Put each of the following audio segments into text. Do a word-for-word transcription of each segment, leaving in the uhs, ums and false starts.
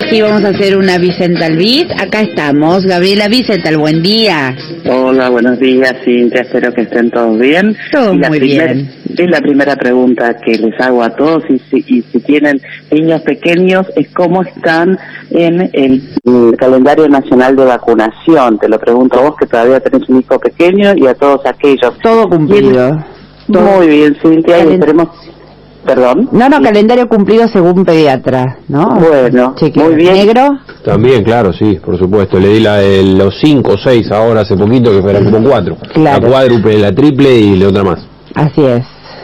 sí vamos a hacer una Vicental Beat. Acá estamos, Gabriela Vicental, buen día. Hola, buenos días, Cintia, espero que estén todos bien. Todo y la muy primer, bien. Es la primera pregunta que les hago a todos, y si, y si tienen niños pequeños, es cómo están en el, el calendario nacional de vacunación. Te lo pregunto a vos, que todavía tenés un hijo pequeño, y a todos aquellos. Todo cumplido. Todo. Muy bien, Cintia, y esperemos... Perdón. No, no, calendario cumplido según pediatra, ¿no? Bueno, Chequeo. muy bien. ¿Negro? También, claro, sí, por supuesto. Le di la de los cinco o seis ahora hace poquito, que fueran como cuatro. Claro. La cuádruple, la triple y la otra más. Así es.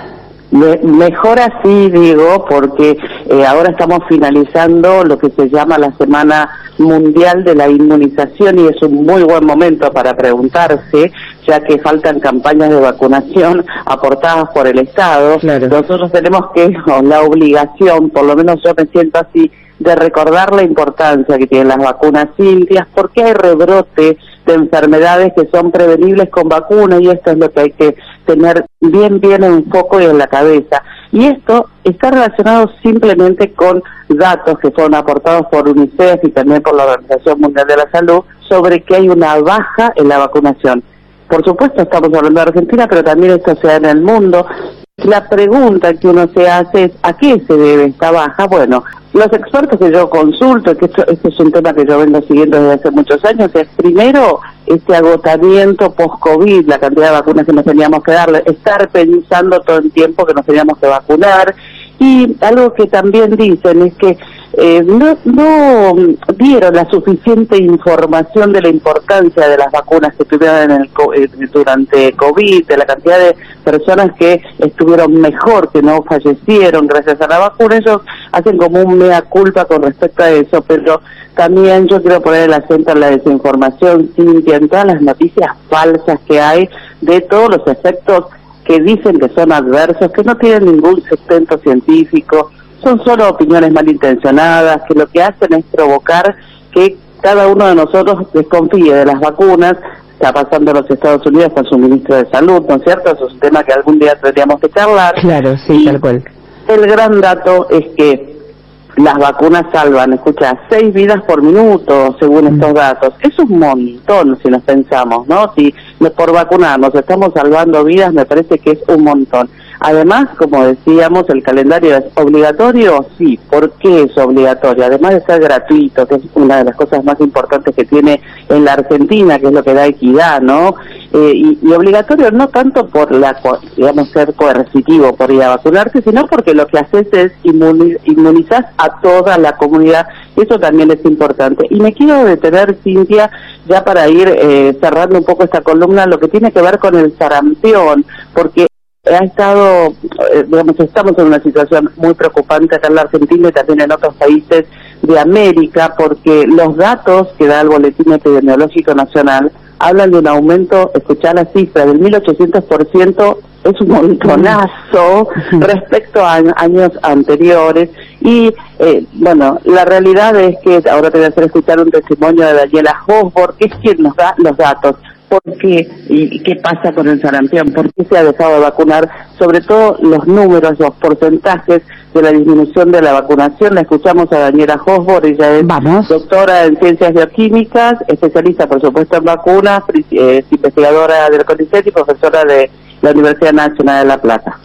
Me, mejor así, digo, porque eh, ahora estamos finalizando lo que se llama la Semana Mundial de la Inmunización, y es un muy buen momento para preguntarse, ya que faltan campañas de vacunación aportadas por el Estado. Claro. Nosotros tenemos que, o la obligación, por lo menos yo me siento así, de recordar la importancia que tienen las vacunas, Cintia, porque hay rebrote de enfermedades que son prevenibles con vacunas, y esto es lo que hay que tener bien, bien en foco y en la cabeza. Y esto está relacionado simplemente con datos que fueron aportados por UNICEF y también por la Organización Mundial de la Salud sobre que hay una baja en la vacunación. Por supuesto, estamos hablando de Argentina, pero también esto se da en el mundo. La pregunta que uno se hace es, ¿a qué se debe esta baja? Bueno, los expertos que yo consulto, que esto, este es un tema que yo vengo siguiendo desde hace muchos años, es primero este agotamiento post-COVID, la cantidad de vacunas que nos teníamos que darle, estar pensando todo el tiempo que nos teníamos que vacunar, y algo que también dicen es que eh, no, no dieron la suficiente información de la importancia de las vacunas que tuvieron en el, eh, durante COVID, de la cantidad de personas que estuvieron mejor, que no fallecieron gracias a la vacuna. Ellos hacen como un mea culpa con respecto a eso, pero también yo quiero poner el acento en la desinformación, Cintia, en todas las noticias falsas que hay de todos los efectos que dicen que son adversos, que no tienen ningún sustento científico, son solo opiniones malintencionadas, que lo que hacen es provocar que cada uno de nosotros desconfíe de las vacunas. Está pasando en los Estados Unidos con su ministro de Salud, ¿no es cierto? Eso es un tema que algún día tendríamos que charlar. Claro, sí, y tal cual. El gran dato es que las vacunas salvan, escucha, seis vidas por minuto, según estos datos. Es un montón si nos pensamos, ¿no? Si por vacunarnos estamos salvando vidas, me parece que es un montón. Además, como decíamos, el calendario es obligatorio. Sí, ¿por qué es obligatorio? Además de ser gratuito, que es una de las cosas más importantes que tiene en la Argentina, que es lo que da equidad, ¿no? Eh, y, y obligatorio no tanto por la, digamos, ser coercitivo por ir a vacunarse, sino porque lo que haces es inmuniz, inmunizar a toda la comunidad. Eso también es importante. Y me quiero detener, Cintia, ya para ir eh, cerrando un poco esta columna, lo que tiene que ver con el sarampión, porque ha estado, eh, digamos, estamos en una situación muy preocupante acá en la Argentina y también en otros países de América, porque los datos que da el Boletín Epidemiológico Nacional hablan de un aumento, escuchá la cifra, del mil ochocientos por ciento, es un montonazo respecto a años anteriores. Y, eh, bueno, la realidad es que, ahora te voy a hacer escuchar un testimonio de Daniela Hosborn, que es quien nos da los datos. ¿Por qué? ¿Y qué pasa con el sarampión? ¿Por qué se ha dejado de vacunar? Sobre todo los números, los porcentajes de la disminución de la vacunación. La escuchamos a Daniela Hosborn, ella es Vamos. doctora en ciencias bioquímicas, especialista por supuesto en vacunas, es investigadora del CONICET y profesora de la Universidad Nacional de La Plata.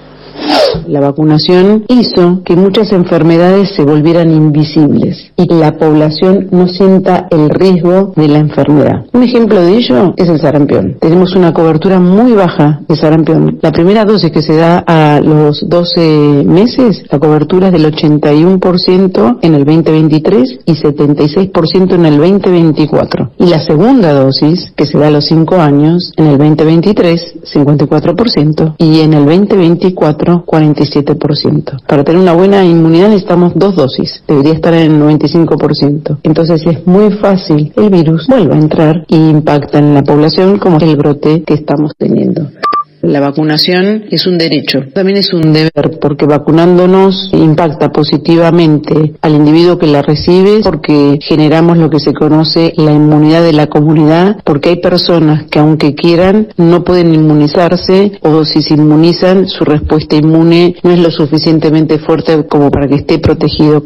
La vacunación hizo que muchas enfermedades se volvieran invisibles y que la población no sienta el riesgo de la enfermedad. Un ejemplo de ello es el sarampión. Tenemos una cobertura muy baja de sarampión. La primera dosis que se da a los doce meses, la cobertura es del ochenta y uno por ciento en el veinte veintitrés y setenta y seis por ciento en el veinte veinticuatro. Y la segunda dosis, que se da a los cinco años, en el veinte veintitrés, cincuenta y cuatro por ciento, y en el veinte veinticuatro, cuarenta y siete por ciento. Para tener una buena inmunidad necesitamos dos dosis, debería estar en el noventa y cinco por ciento. Entonces es muy fácil, el virus vuelve a entrar y impacta en la población como el brote que estamos teniendo. La vacunación es un derecho, también es un deber, porque vacunándonos impacta positivamente al individuo que la recibe, porque generamos lo que se conoce la inmunidad de la comunidad, porque hay personas que aunque quieran no pueden inmunizarse, o si se inmunizan su respuesta inmune no es lo suficientemente fuerte como para que esté protegido.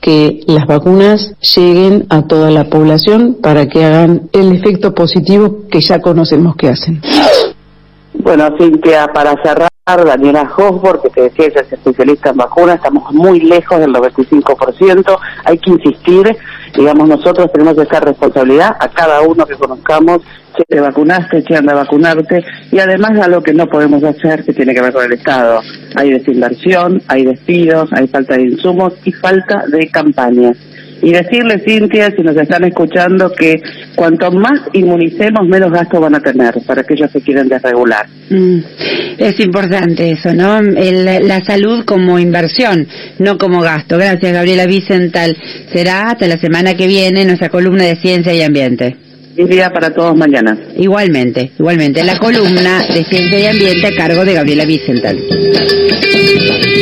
que las vacunas lleguen a toda la población para que hagan el efecto positivo que ya conocemos que hacen. Bueno, Cintia, para cerrar, Daniela Hosborg, que te decía que es especialista en vacunas, estamos muy lejos del noventa y cinco por ciento, hay que insistir, digamos, nosotros tenemos esa responsabilidad a cada uno que conozcamos, che, te vacunaste, che, anda a vacunarte, y además algo que no podemos hacer que tiene que ver con el Estado, hay desinversión, hay despidos, hay falta de insumos y falta de campañas. Y decirle, Cintia, si nos están escuchando, que cuanto más inmunicemos, menos gastos van a tener para aquellos que quieren desregular. Mm, es importante eso, ¿no? El, la salud como inversión, no como gasto. Gracias, Gabriela Wiesenthal. Será hasta la semana que viene nuestra columna de Ciencia y Ambiente. Y día para todos mañana. Igualmente, igualmente. La columna de Ciencia y Ambiente a cargo de Gabriela Wiesenthal.